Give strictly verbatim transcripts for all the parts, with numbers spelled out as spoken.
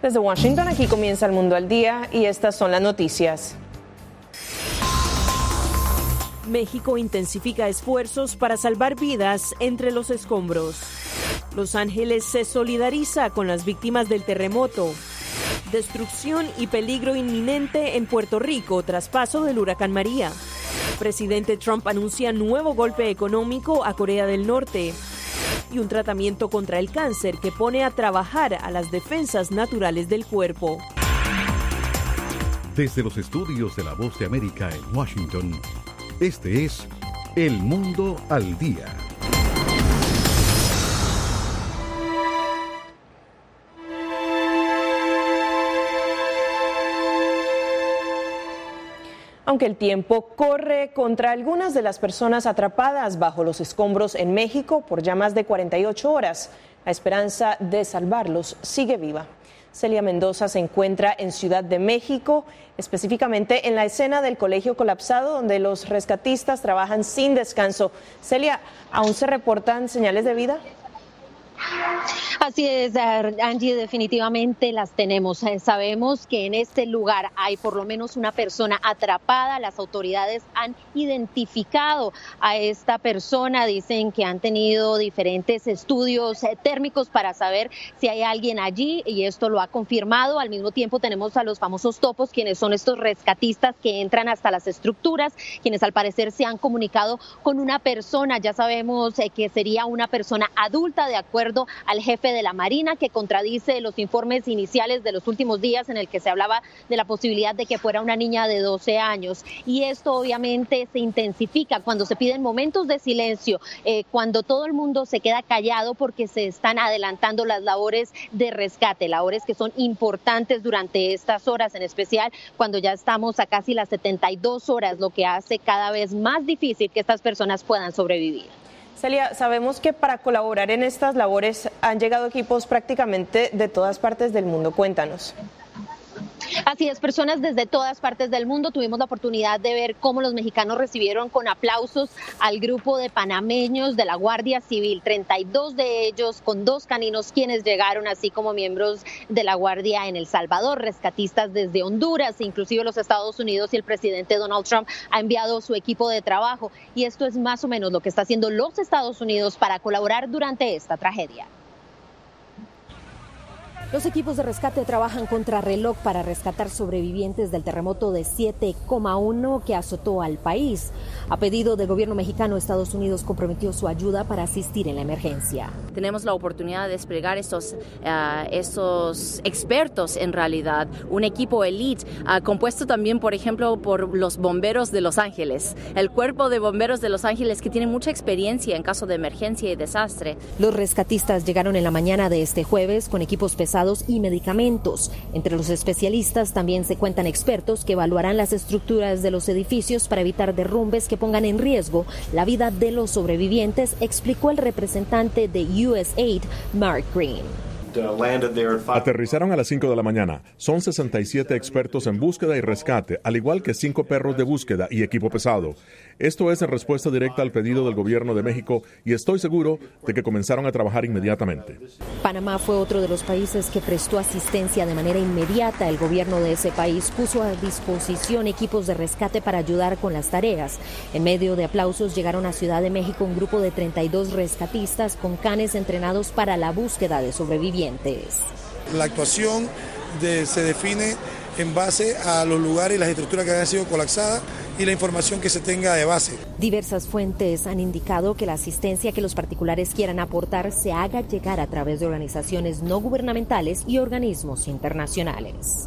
Desde Washington, aquí comienza El Mundo al Día y estas son las noticias. México intensifica esfuerzos para salvar vidas entre los escombros. Los Ángeles se solidariza con las víctimas del terremoto. Destrucción y peligro inminente en Puerto Rico tras paso del huracán María. Presidente Trump anuncia nuevo golpe económico a Corea del Norte. Y un tratamiento contra el cáncer que pone a trabajar a las defensas naturales del cuerpo. Desde los estudios de La Voz de América en Washington, este es El Mundo al Día. Aunque el tiempo corre contra algunas de las personas atrapadas bajo los escombros en México por ya más de cuarenta y ocho horas, la esperanza de salvarlos sigue viva. Celia Mendoza se encuentra en Ciudad de México, específicamente en la escena del colegio colapsado donde los rescatistas trabajan sin descanso. Celia, ¿aún se reportan señales de vida? Así es, Angie, definitivamente las tenemos. Sabemos que en este lugar hay por lo menos una persona atrapada. Las autoridades han identificado a esta persona. Dicen que han tenido diferentes estudios térmicos para saber si hay alguien allí y esto lo ha confirmado. Al mismo tiempo tenemos a los famosos topos, quienes son estos rescatistas que entran hasta las estructuras, quienes al parecer se han comunicado con una persona. Ya sabemos que sería una persona adulta, de acuerdo al jefe de la Marina, que contradice los informes iniciales de los últimos días en el que se hablaba de la posibilidad de que fuera una niña de doce años. Y esto obviamente se intensifica cuando se piden momentos de silencio, eh, cuando todo el mundo se queda callado porque se están adelantando las labores de rescate, labores que son importantes durante estas horas, en especial cuando ya estamos a casi las setenta y dos horas, lo que hace cada vez más difícil que estas personas puedan sobrevivir. Celia, sabemos que para colaborar en estas labores han llegado equipos prácticamente de todas partes del mundo. Cuéntanos. Así es, personas desde todas partes del mundo. Tuvimos la oportunidad de ver cómo los mexicanos recibieron con aplausos al grupo de panameños de la Guardia Civil, treinta y dos de ellos con dos caninos quienes llegaron, así como miembros de la Guardia en El Salvador, rescatistas desde Honduras, inclusive los Estados Unidos, y el presidente Donald Trump ha enviado su equipo de trabajo. Y esto es más o menos lo que está haciendo los Estados Unidos para colaborar durante esta tragedia. Los equipos de rescate trabajan contra reloj para rescatar sobrevivientes del terremoto de siete coma uno que azotó al país. A pedido del gobierno mexicano, Estados Unidos comprometió su ayuda para asistir en la emergencia. Tenemos la oportunidad de desplegar estos, uh, estos expertos, en realidad, un equipo elite uh, compuesto también, por ejemplo, por los bomberos de Los Ángeles, el cuerpo de bomberos de Los Ángeles, que tiene mucha experiencia en caso de emergencia y desastre. Los rescatistas llegaron en la mañana de este jueves con equipos pesados y medicamentos. Entre los especialistas también se cuentan expertos que evaluarán las estructuras de los edificios para evitar derrumbes que pongan en riesgo la vida de los sobrevivientes, explicó el representante de U S A I D, Mark Green. Aterrizaron a las cinco de la mañana. Son sesenta y siete expertos en búsqueda y rescate, al igual que cinco perros de búsqueda y equipo pesado. Esto es en respuesta directa al pedido del gobierno de México y estoy seguro de que comenzaron a trabajar inmediatamente. Panamá fue otro de los países que prestó asistencia de manera inmediata. El gobierno de ese país puso a disposición equipos de rescate para ayudar con las tareas. En medio de aplausos llegaron a Ciudad de México un grupo de treinta y dos rescatistas con canes entrenados para la búsqueda de sobrevivientes. La actuación de, se define en base a los lugares y las estructuras que hayan sido colapsadas y la información que se tenga de base. Diversas fuentes han indicado que la asistencia que los particulares quieran aportar se haga llegar a través de organizaciones no gubernamentales y organismos internacionales.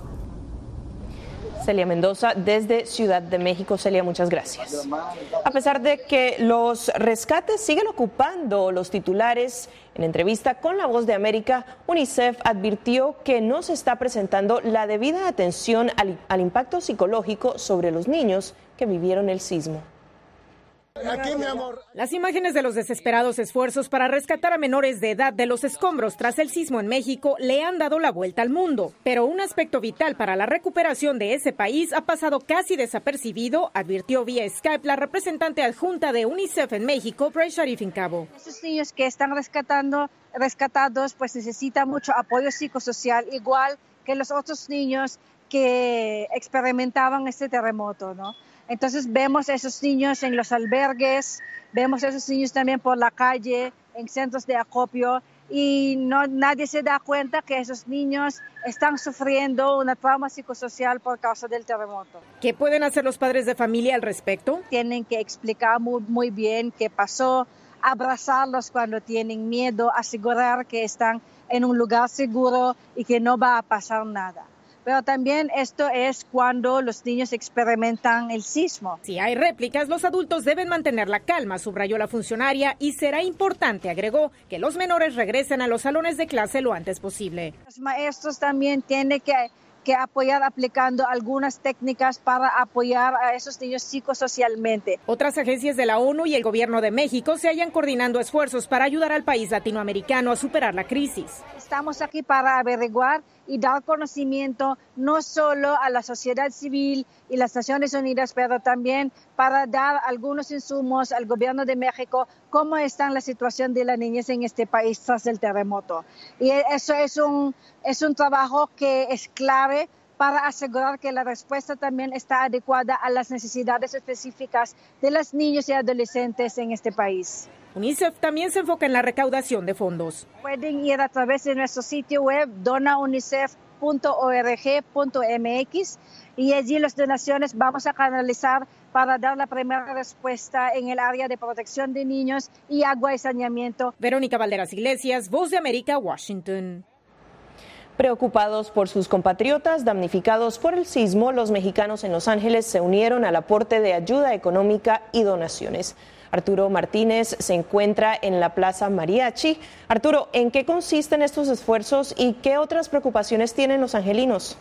Celia Mendoza desde Ciudad de México. Celia, muchas gracias. A pesar de que los rescates siguen ocupando los titulares, en entrevista con La Voz de América, UNICEF advirtió que no se está presentando la debida atención al, al impacto psicológico sobre los niños que vivieron el sismo. Aquí, mi amor. Las imágenes de los desesperados esfuerzos para rescatar a menores de edad de los escombros tras el sismo en México le han dado la vuelta al mundo. Pero un aspecto vital para la recuperación de ese país ha pasado casi desapercibido, advirtió vía Skype la representante adjunta de UNICEF en México, Bryce Sharif en Cabo. Esos niños que están rescatando, rescatados pues necesitan mucho apoyo psicosocial, igual que los otros niños que experimentaban este terremoto, ¿no? Entonces vemos a esos niños en los albergues, vemos a esos niños también por la calle, en centros de acopio, y no, nadie se da cuenta que esos niños están sufriendo una trauma psicosocial por causa del terremoto. ¿Qué pueden hacer los padres de familia al respecto? Tienen que explicar muy, muy bien qué pasó, abrazarlos cuando tienen miedo, asegurar que están en un lugar seguro y que no va a pasar nada. Pero también esto es cuando los niños experimentan el sismo. Si hay réplicas, los adultos deben mantener la calma, subrayó la funcionaria, y será importante, agregó, que los menores regresen a los salones de clase lo antes posible. Los maestros también tienen que, que apoyar aplicando algunas técnicas para apoyar a esos niños psicosocialmente. Otras agencias de la ONU y el gobierno de México se hallan coordinando esfuerzos para ayudar al país latinoamericano a superar la crisis. Estamos aquí para averiguar y dar conocimiento no solo a la sociedad civil y las Naciones Unidas, pero también para dar algunos insumos al gobierno de México, cómo está la situación de las niñas en este país tras el terremoto. Y eso es un, es un trabajo que es clave para asegurar que la respuesta también está adecuada a las necesidades específicas de los niños y adolescentes en este país. UNICEF también se enfoca en la recaudación de fondos. Pueden ir a través de nuestro sitio web dona unicef punto org punto m x y allí las donaciones vamos a canalizar para dar la primera respuesta en el área de protección de niños y agua y saneamiento. Verónica Valderas Iglesias, Voz de América, Washington. Preocupados por sus compatriotas damnificados por el sismo, los mexicanos en Los Ángeles se unieron al aporte de ayuda económica y donaciones. Arturo Martínez se encuentra en la Plaza Mariachi. Arturo, ¿en qué consisten estos esfuerzos y qué otras preocupaciones tienen los angelinos?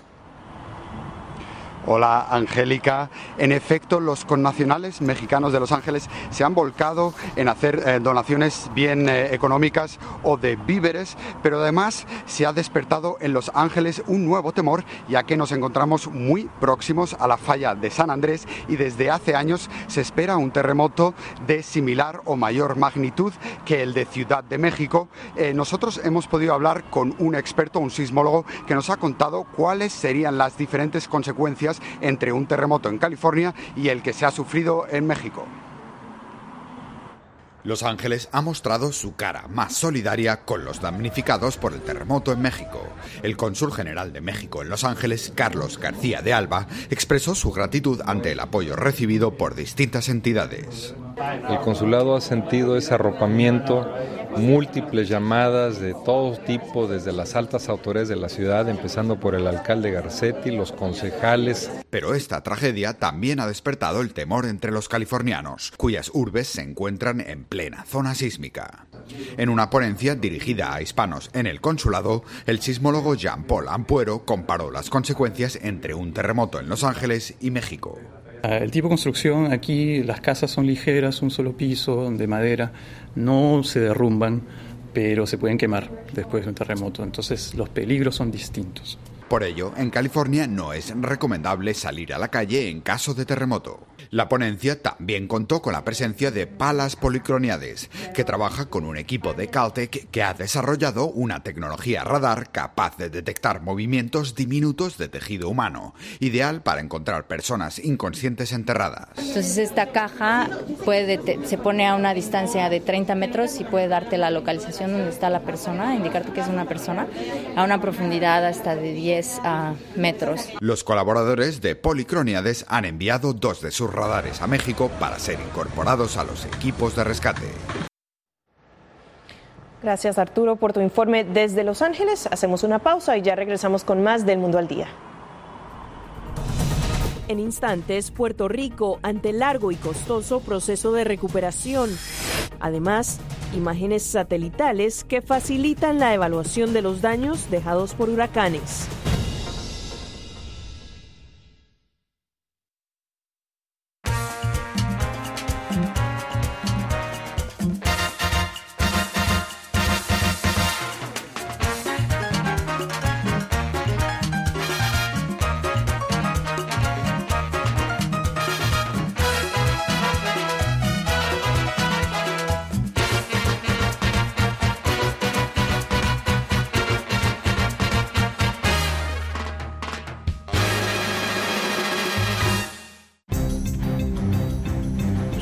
Hola, Angélica. En efecto, los connacionales mexicanos de Los Ángeles se han volcado en hacer eh, donaciones bien eh, económicas o de víveres, pero además se ha despertado en Los Ángeles un nuevo temor, ya que nos encontramos muy próximos a la falla de San Andrés y desde hace años se espera un terremoto de similar o mayor magnitud que el de Ciudad de México. Eh, nosotros hemos podido hablar con un experto, un sismólogo, que nos ha contado cuáles serían las diferentes consecuencias entre un terremoto en California y el que se ha sufrido en México. Los Ángeles ha mostrado su cara más solidaria con los damnificados por el terremoto en México. El cónsul general de México en Los Ángeles, Carlos García de Alba, expresó su gratitud ante el apoyo recibido por distintas entidades. El consulado ha sentido ese arropamiento, múltiples llamadas de todo tipo, desde las altas autoridades de la ciudad, empezando por el alcalde Garcetti, los concejales. Pero esta tragedia también ha despertado el temor entre los californianos, cuyas urbes se encuentran en plena zona sísmica. En una ponencia dirigida a hispanos en el consulado, el sismólogo Jean-Paul Ampuero comparó las consecuencias entre un terremoto en Los Ángeles y México. El tipo de construcción aquí, las casas son ligeras, un solo piso de madera, no se derrumban, pero se pueden quemar después de un terremoto, entonces los peligros son distintos. Por ello, en California no es recomendable salir a la calle en caso de terremoto. La ponencia también contó con la presencia de Palas Policroniades, que trabaja con un equipo de Caltech que ha desarrollado una tecnología radar capaz de detectar movimientos diminutos de tejido humano, ideal para encontrar personas inconscientes enterradas. Entonces esta caja puede, se pone a una distancia de treinta metros y puede darte la localización donde está la persona, indicarte que es una persona, a una profundidad hasta de diez metros. Los colaboradores de Policroniades han enviado dos de sus radares a México para ser incorporados a los equipos de rescate. Gracias, Arturo, por tu informe desde Los Ángeles. Hacemos una pausa y ya regresamos con más del Mundo al Día. En instantes, Puerto Rico ante largo y costoso proceso de recuperación. Además, imágenes satelitales que facilitan la evaluación de los daños dejados por huracanes.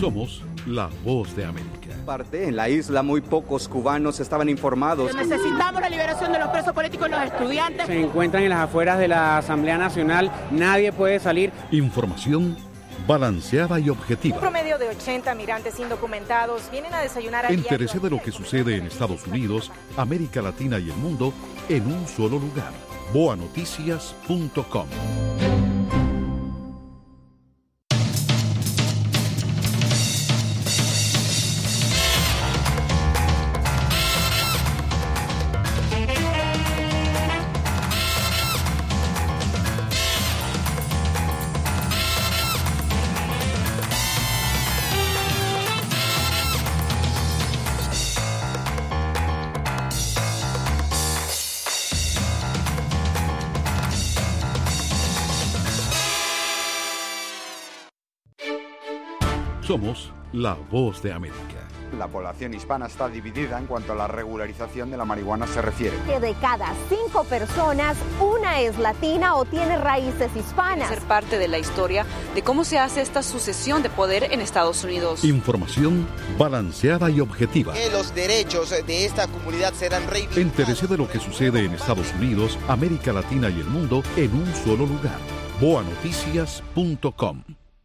Somos la voz de América. Parte en la isla muy pocos cubanos estaban informados. Necesitamos la liberación de los presos políticos y los estudiantes. Se encuentran en las afueras de la Asamblea Nacional, nadie puede salir. Información balanceada y objetiva. Un promedio de ochenta migrantes indocumentados vienen a desayunar aquí. Entérese de lo que sucede en Estados Unidos, América Latina y el mundo en un solo lugar. boa noticias punto com. Somos la voz de América. La población hispana está dividida en cuanto a la regularización de la marihuana se refiere. Que de cada cinco personas, una es latina o tiene raíces hispanas. Ser parte de la historia de cómo se hace esta sucesión de poder en Estados Unidos. Información balanceada y objetiva. Que los derechos de esta comunidad serán reivindicados. Entérese de lo que sucede en Estados Unidos, América Latina y el mundo en un solo lugar. boa noticias punto com.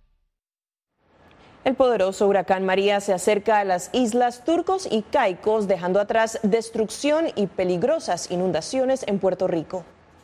El poderoso huracán María se acerca a las islas Turcos y Caicos, dejando atrás destrucción y peligrosas inundaciones en Puerto Rico.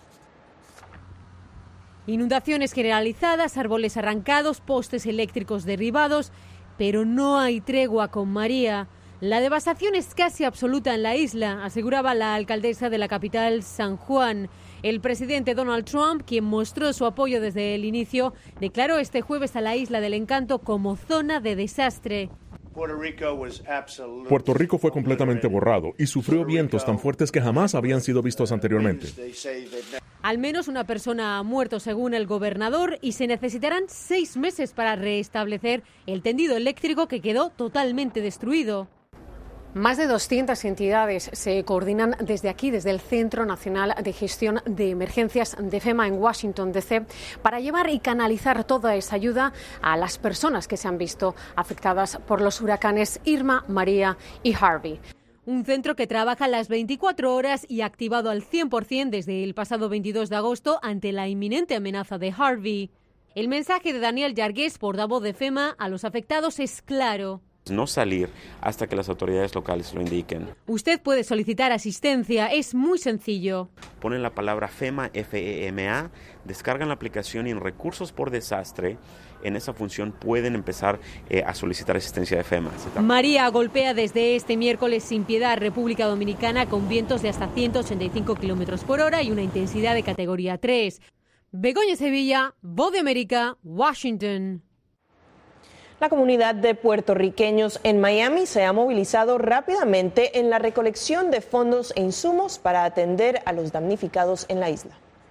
Inundaciones generalizadas, árboles arrancados, postes eléctricos derribados, pero no hay tregua con María. La devastación es casi absoluta en la isla, aseguraba la alcaldesa de la capital, San Juan. El presidente Donald Trump, quien mostró su apoyo desde el inicio, declaró este jueves a la Isla del Encanto como zona de desastre. Puerto Rico fue completamente borrado y sufrió vientos tan fuertes que jamás habían sido vistos anteriormente. Al menos una persona ha muerto, según el gobernador, y se necesitarán seis meses para restablecer el tendido eléctrico que quedó totalmente destruido. Más de doscientas entidades se coordinan desde aquí, desde el Centro Nacional de Gestión de Emergencias de FEMA en Washington, D C, para llevar y canalizar toda esa ayuda a las personas que se han visto afectadas por los huracanes Irma, María y Harvey. Un centro que trabaja las veinticuatro horas y activado al cien por ciento desde el pasado veintidós de agosto ante la inminente amenaza de Harvey. El mensaje de Daniel Yargués, portavoz de FEMA, a los afectados es claro. No salir hasta que las autoridades locales lo indiquen. Usted puede solicitar asistencia, es muy sencillo. Ponen la palabra FEMA, F E M A, descargan la aplicación y en recursos por desastre, en esa función pueden empezar eh, a solicitar asistencia de FEMA. María golpea desde este miércoles sin piedad a República Dominicana con vientos de hasta ciento ochenta y cinco kilómetros por hora y una intensidad de categoría tres. Begoña Sevilla, Voz de América, Washington. La comunidad de puertorriqueños en Miami se ha movilizado rápidamente en la recolección de fondos e insumos para atender a los damnificados en la isla.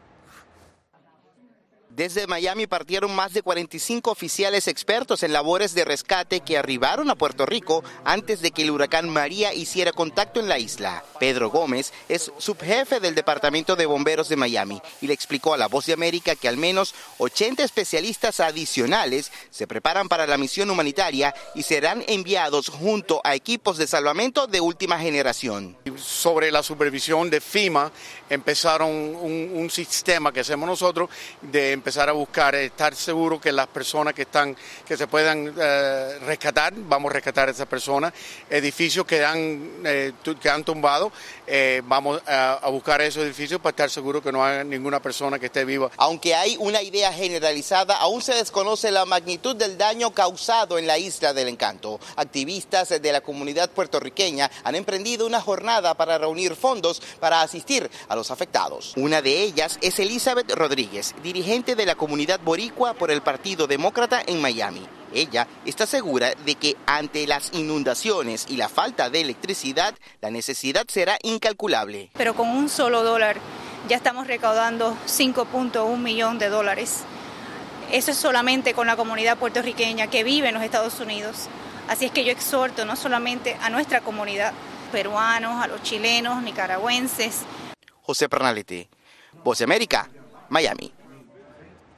Desde Miami partieron más de cuarenta y cinco oficiales expertos en labores de rescate que arribaron a Puerto Rico antes de que el huracán María hiciera contacto en la isla. Pedro Gómez es subjefe del Departamento de Bomberos de Miami y le explicó a La Voz de América que al menos ochenta especialistas adicionales se preparan para la misión humanitaria y serán enviados junto a equipos de salvamento de última generación. Sobre la supervisión de FEMA empezaron un, un sistema que hacemos nosotros de empezar a buscar, estar seguro que las personas que están, que se puedan eh, rescatar, vamos a rescatar a esas personas, edificios que han, eh, que han tumbado, eh, vamos a, a buscar esos edificios para estar seguro que no haya ninguna persona que esté viva. Aunque hay una idea generalizada, aún se desconoce la magnitud del daño causado en la Isla del Encanto. Activistas de la comunidad puertorriqueña han emprendido una jornada para reunir fondos para asistir a los afectados. Una de ellas es Elizabeth Rodríguez, dirigente de la comunidad boricua por el Partido Demócrata en Miami. Ella está segura de que ante las inundaciones y la falta de electricidad, la necesidad será incalculable. Pero con un solo dólar ya estamos recaudando cinco punto uno millones de dólares. Eso es solamente con la comunidad puertorriqueña que vive en los Estados Unidos. Así es que yo exhorto no solamente a nuestra comunidad, peruanos, a los chilenos, nicaragüenses. José Pernalete, Voz de América, Miami.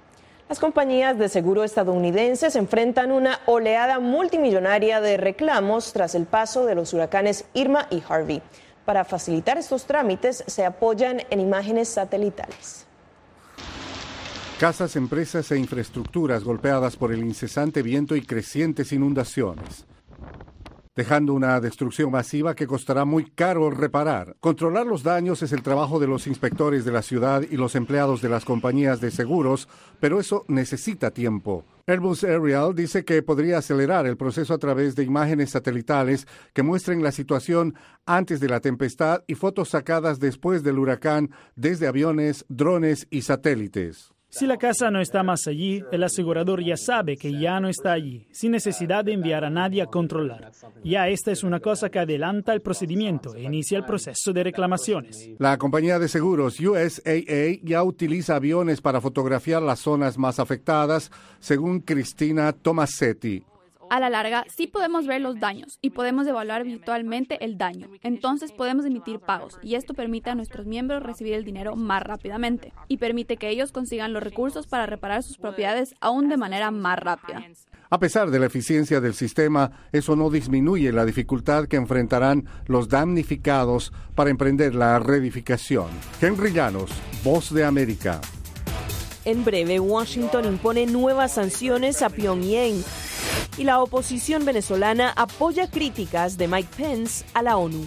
Las compañías de seguro estadounidenses enfrentan una oleada multimillonaria de reclamos tras el paso de los huracanes Irma y Harvey. Para facilitar estos trámites, se apoyan en imágenes satelitales. Casas, empresas e infraestructuras golpeadas por el incesante viento y crecientes inundaciones, dejando una destrucción masiva que costará muy caro reparar. Controlar los daños es el trabajo de los inspectores de la ciudad y los empleados de las compañías de seguros, pero eso necesita tiempo. Airbus Aerial dice que podría acelerar el proceso a través de imágenes satelitales que muestren la situación antes de la tempestad y fotos sacadas después del huracán desde aviones, drones y satélites. Si la casa no está más allí, el asegurador ya sabe que ya no está allí, sin necesidad de enviar a nadie a controlar. Ya esta es una cosa que adelanta el procedimiento e inicia el proceso de reclamaciones. La compañía de seguros U S A A ya utiliza aviones para fotografiar las zonas más afectadas, según Cristina Tomasetti. A la larga, sí podemos ver los daños y podemos evaluar virtualmente el daño. Entonces podemos emitir pagos y esto permite a nuestros miembros recibir el dinero más rápidamente y permite que ellos consigan los recursos para reparar sus propiedades aún de manera más rápida. A pesar de la eficiencia del sistema, eso no disminuye la dificultad que enfrentarán los damnificados para emprender la reedificación. Henry Llanos, Voz de América. En breve, Washington impone nuevas sanciones a Pyongyang y la oposición venezolana apoya críticas de Mike Pence a la ONU.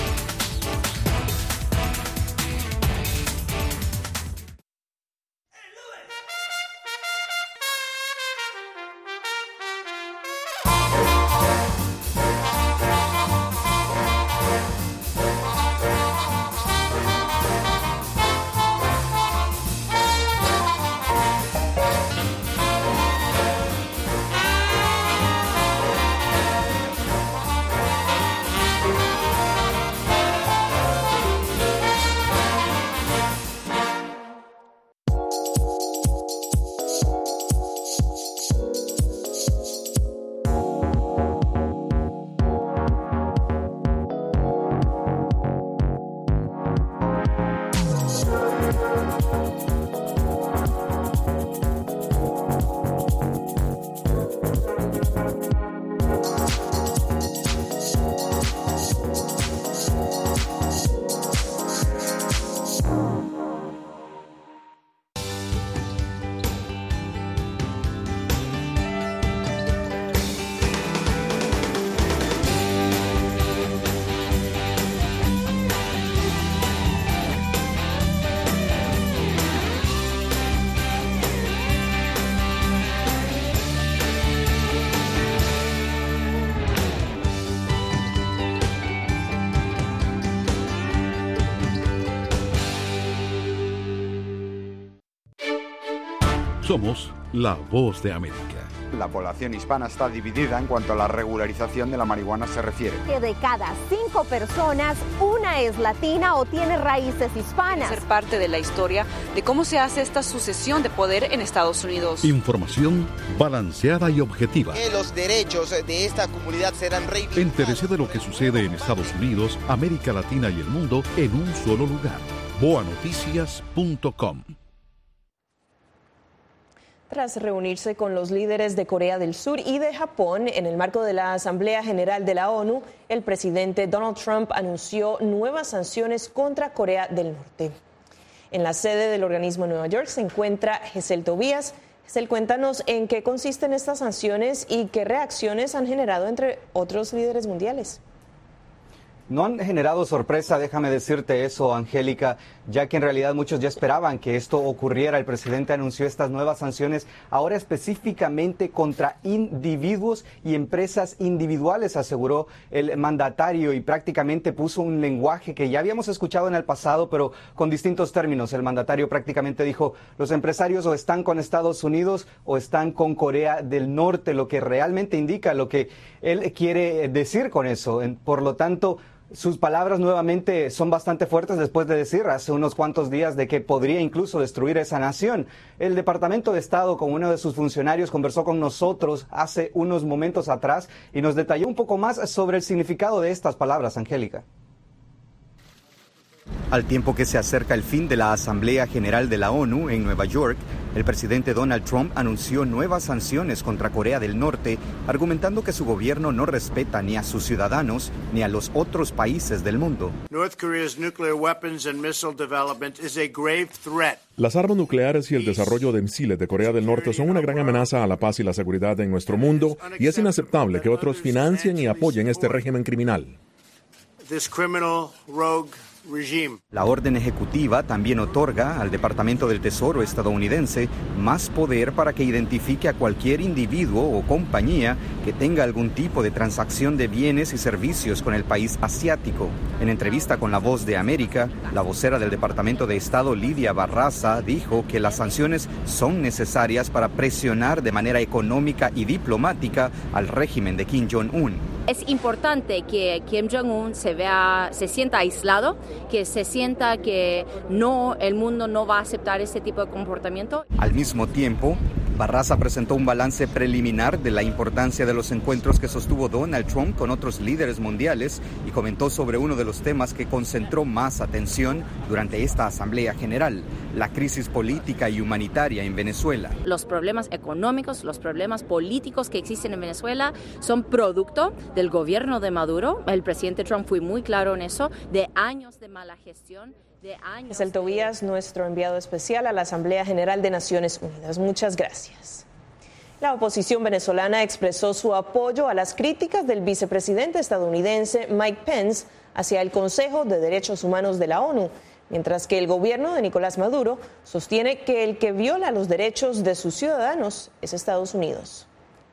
Somos la Voz de América. La población hispana está dividida en cuanto a la regularización de la marihuana se refiere. Que de cada cinco personas, una es latina o tiene raíces hispanas. Ser parte de la historia de cómo se hace esta sucesión de poder en Estados Unidos. Información balanceada y objetiva. Que los derechos de esta comunidad serán reivindicados. Entérese de lo que sucede en Estados Unidos, América Latina y el mundo en un solo lugar. boa noticias punto com. Tras reunirse con los líderes de Corea del Sur y de Japón en el marco de la Asamblea General de la ONU, el presidente Donald Trump anunció nuevas sanciones contra Corea del Norte. En la sede del organismo en Nueva York se encuentra Gesell Tobías. Gesell, cuéntanos en qué consisten estas sanciones y qué reacciones han generado entre otros líderes mundiales. No han generado sorpresa, déjame decirte eso, Angélica, ya que en realidad muchos ya esperaban que esto ocurriera. El presidente anunció estas nuevas sanciones ahora específicamente contra individuos y empresas individuales, aseguró el mandatario, y prácticamente puso un lenguaje que ya habíamos escuchado en el pasado, pero con distintos términos. El mandatario prácticamente dijo, los empresarios o están con Estados Unidos o están con Corea del Norte, lo que realmente indica lo que él quiere decir con eso. Por lo tanto, sus palabras nuevamente son bastante fuertes después de decir hace unos cuantos días de que podría incluso destruir esa nación. El Departamento de Estado, con uno de sus funcionarios, conversó con nosotros hace unos momentos atrás y nos detalló un poco más sobre el significado de estas palabras, Angélica. Al tiempo que se acerca el fin de la Asamblea General de la ONU en Nueva York, El presidente Donald Trump anunció nuevas sanciones contra Corea del Norte, argumentando que su gobierno no respeta ni a sus ciudadanos ni a los otros países del mundo. North Korea's nuclear weapons and missile development is a grave threat. Las armas nucleares y el desarrollo de misiles de Corea del Norte son una gran amenaza a la paz y la seguridad en nuestro mundo, y es inaceptable que otros financien y apoyen este régimen criminal. This criminal rogue regime. La orden ejecutiva también otorga al Departamento del Tesoro estadounidense más poder para que identifique a cualquier individuo o compañía que tenga algún tipo de transacción de bienes y servicios con el país asiático. En entrevista con La Voz de América, la vocera del Departamento de Estado, Lidia Barraza, dijo que las sanciones son necesarias para presionar de manera económica y diplomática al régimen de Kim Jong-un. Es importante que Kim Jong-un se vea, se sienta aislado, que se sienta que no, el mundo no va a aceptar ese tipo de comportamiento. Al mismo tiempo, Barraza presentó un balance preliminar de la importancia de los encuentros que sostuvo Donald Trump con otros líderes mundiales y comentó sobre uno de los temas que concentró más atención durante esta Asamblea General, la crisis política y humanitaria en Venezuela. Los problemas económicos, los problemas políticos que existen en Venezuela son producto del gobierno de Maduro. El presidente Trump fue muy claro en eso, de años de mala gestión. Marcel Tobías, nuestro enviado especial a la Asamblea General de Naciones Unidas. Muchas gracias. La oposición venezolana expresó su apoyo a las críticas del vicepresidente estadounidense Mike Pence hacia el Consejo de Derechos Humanos de la ONU, mientras que el gobierno de Nicolás Maduro sostiene que el que viola los derechos de sus ciudadanos es Estados Unidos.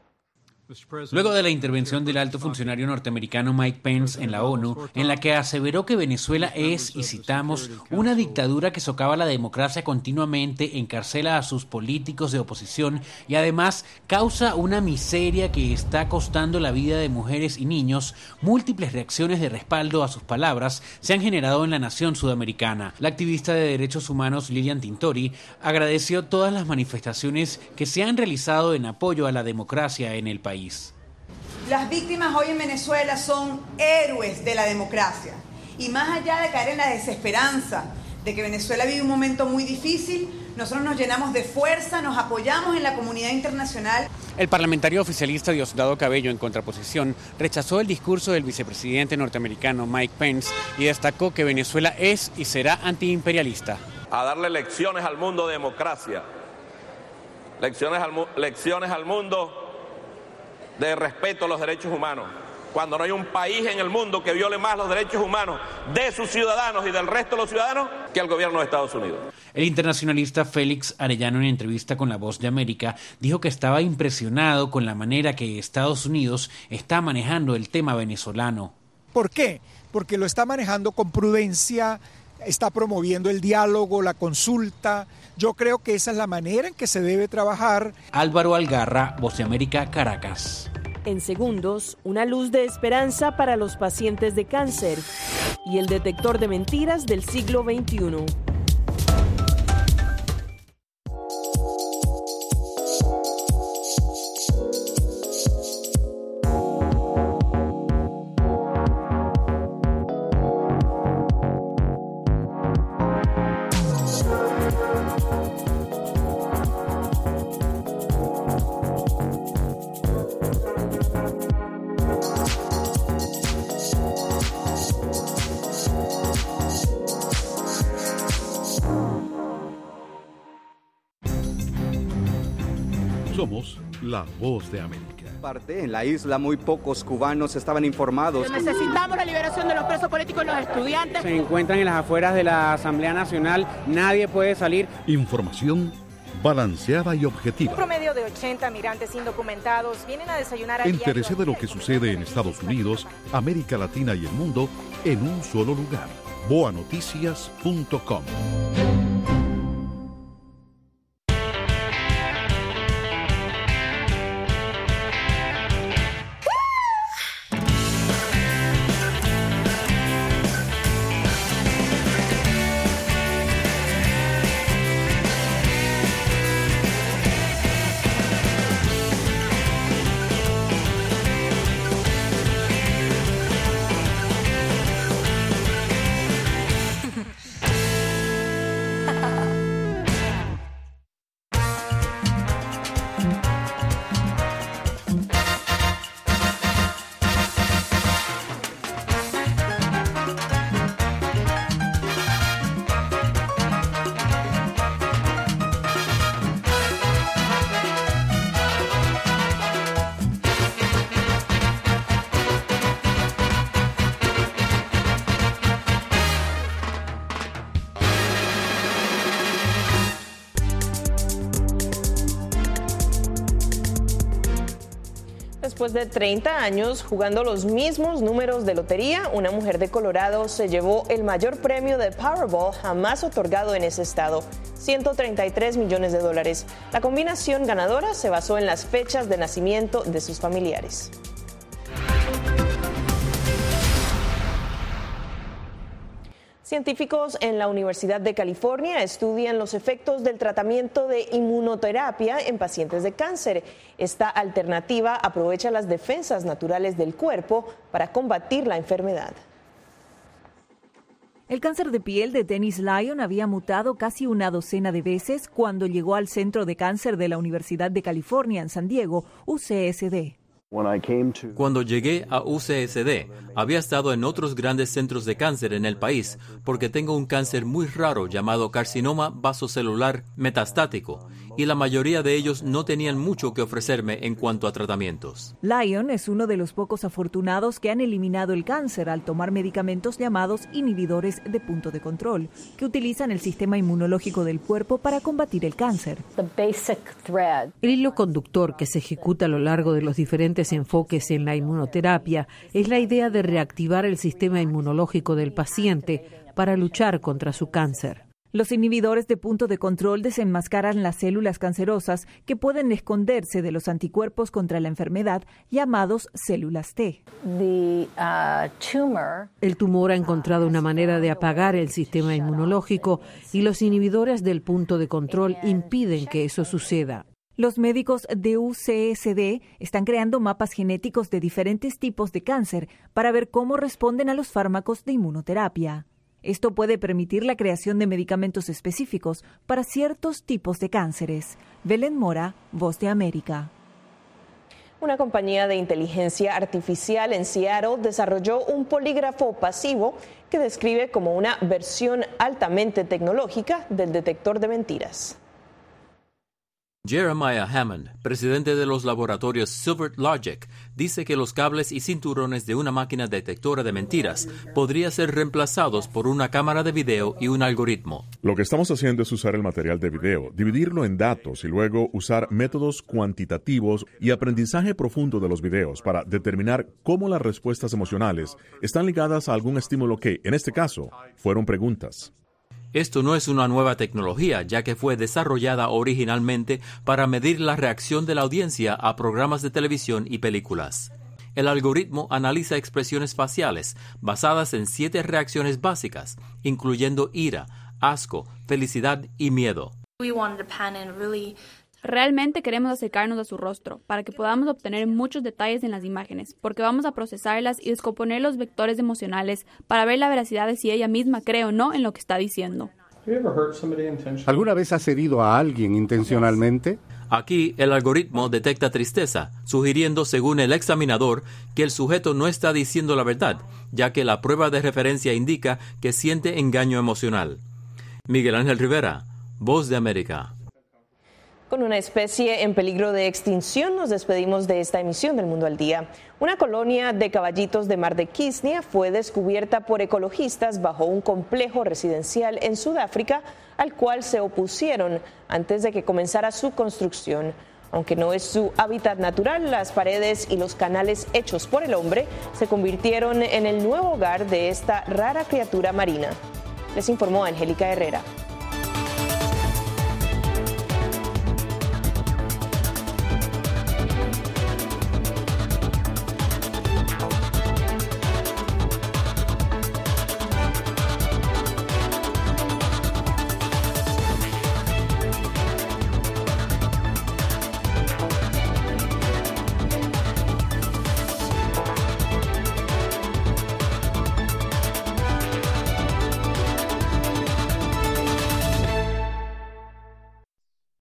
Luego de la intervención del alto funcionario norteamericano Mike Pence en la ONU, en la que aseveró que Venezuela es, y citamos, una dictadura que socava la democracia continuamente, encarcela a sus políticos de oposición y además causa una miseria que está costando la vida de mujeres y niños, múltiples reacciones de respaldo a sus palabras se han generado en la nación sudamericana. La activista de derechos humanos Lilian Tintori agradeció todas las manifestaciones que se han realizado en apoyo a la democracia en el país. Las víctimas hoy en Venezuela son héroes de la democracia y más allá de caer en la desesperanza de que Venezuela vive un momento muy difícil, nosotros nos llenamos de fuerza, nos apoyamos en la comunidad internacional. El parlamentario oficialista Diosdado Cabello, en contraposición, rechazó el discurso del vicepresidente norteamericano Mike Pence y destacó que Venezuela es y será antiimperialista. A darle lecciones al mundo de democracia, lecciones al, lecciones al mundo de respeto a los derechos humanos, cuando no hay un país en el mundo que viole más los derechos humanos de sus ciudadanos y del resto de los ciudadanos que el gobierno de Estados Unidos. El internacionalista Félix Arellano, en entrevista con La Voz de América, dijo que estaba impresionado con la manera que Estados Unidos está manejando el tema venezolano. ¿Por qué? Porque lo está manejando con prudencia, está promoviendo el diálogo, la consulta. Yo creo que esa es la manera en que se debe trabajar. Álvaro Algarra, Voz de América, Caracas. En segundos, una luz de esperanza para los pacientes de cáncer y el detector de mentiras del siglo veintiuno. Somos La Voz de América. Parte en la isla, muy pocos cubanos estaban informados. Necesitamos la liberación de los presos políticos y los estudiantes. Se encuentran en las afueras de la Asamblea Nacional, nadie puede salir. Información balanceada y objetiva. Un promedio de ochenta migrantes indocumentados vienen a desayunar a diario. Entérese de lo que sucede en Estados Unidos, América Latina y el mundo en un solo lugar. boa noticias punto com. Después de treinta años jugando los mismos números de lotería, una mujer de Colorado se llevó el mayor premio de Powerball jamás otorgado en ese estado, ciento treinta y tres millones de dólares. La combinación ganadora se basó en las fechas de nacimiento de sus familiares. Científicos en la Universidad de California estudian los efectos del tratamiento de inmunoterapia en pacientes de cáncer. Esta alternativa aprovecha las defensas naturales del cuerpo para combatir la enfermedad. El cáncer de piel de Dennis Lyon había mutado casi una docena de veces cuando llegó al Centro de Cáncer de la Universidad de California en San Diego, U C S D. Cuando llegué a U C S D, había estado en otros grandes centros de cáncer en el país porque tengo un cáncer muy raro llamado carcinoma vasocelular metastático y la mayoría de ellos no tenían mucho que ofrecerme en cuanto a tratamientos. Lyon es uno de los pocos afortunados que han eliminado el cáncer al tomar medicamentos llamados inhibidores de punto de control, que utilizan el sistema inmunológico del cuerpo para combatir el cáncer. El hilo conductor que se ejecuta a lo largo de los diferentes enfoques en la inmunoterapia es la idea de reactivar el sistema inmunológico del paciente para luchar contra su cáncer. Los inhibidores de punto de control desenmascaran las células cancerosas que pueden esconderse de los anticuerpos contra la enfermedad llamados células T. El tumor ha encontrado una manera de apagar el sistema inmunológico y los inhibidores del punto de control impiden que eso suceda. Los médicos de U C S D están creando mapas genéticos de diferentes tipos de cáncer para ver cómo responden a los fármacos de inmunoterapia. Esto puede permitir la creación de medicamentos específicos para ciertos tipos de cánceres. Belén Mora, Voz de América. Una compañía de inteligencia artificial en Seattle desarrolló un polígrafo pasivo que describe como una versión altamente tecnológica del detector de mentiras. Jeremiah Hammond, presidente de los laboratorios Silvert Logic, dice que los cables y cinturones de una máquina detectora de mentiras podrían ser reemplazados por una cámara de video y un algoritmo. Lo que estamos haciendo es usar el material de video, dividirlo en datos y luego usar métodos cuantitativos y aprendizaje profundo de los videos para determinar cómo las respuestas emocionales están ligadas a algún estímulo que, en este caso, fueron preguntas. Esto no es una nueva tecnología, ya que fue desarrollada originalmente para medir la reacción de la audiencia a programas de televisión y películas. El algoritmo analiza expresiones faciales basadas en siete reacciones básicas, incluyendo ira, asco, felicidad y miedo. Realmente queremos acercarnos a su rostro para que podamos obtener muchos detalles en las imágenes, porque vamos a procesarlas y descomponer los vectores emocionales para ver la veracidad de si ella misma cree o no en lo que está diciendo. ¿Alguna vez has herido a alguien intencionalmente? Aquí, el algoritmo detecta tristeza, sugiriendo, según el examinador, que el sujeto no está diciendo la verdad, ya que la prueba de referencia indica que siente engaño emocional. Miguel Ángel Rivera, Voz de América. Con una especie en peligro de extinción, nos despedimos de esta emisión del Mundo al Día. Una colonia de caballitos de Mar de Kisnia fue descubierta por ecologistas bajo un complejo residencial en Sudáfrica, al cual se opusieron antes de que comenzara su construcción. Aunque no es su hábitat natural, las paredes y los canales hechos por el hombre se convirtieron en el nuevo hogar de esta rara criatura marina. Les informó Angélica Herrera.